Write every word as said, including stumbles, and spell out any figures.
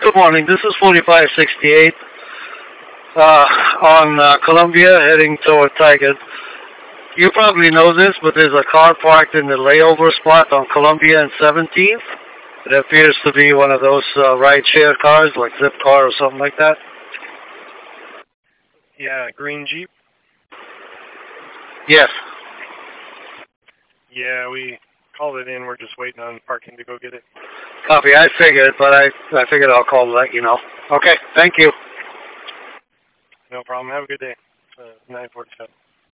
Good morning. This is forty-five sixty-eight uh, on uh, Columbia heading toward Tigard. You probably know this, but there's a car parked in the layover spot on Columbia and seventeenth. It appears to be one of those uh, ride-share cars, like Zipcar or something like that. Yeah, green Jeep. Yes. Yeah, we called it in. We're just waiting on parking to go get it. Copy. I figured, but I I figured I'll call to let you know. Okay. Thank you. No problem. Have a good day. Uh, nine forty-seven.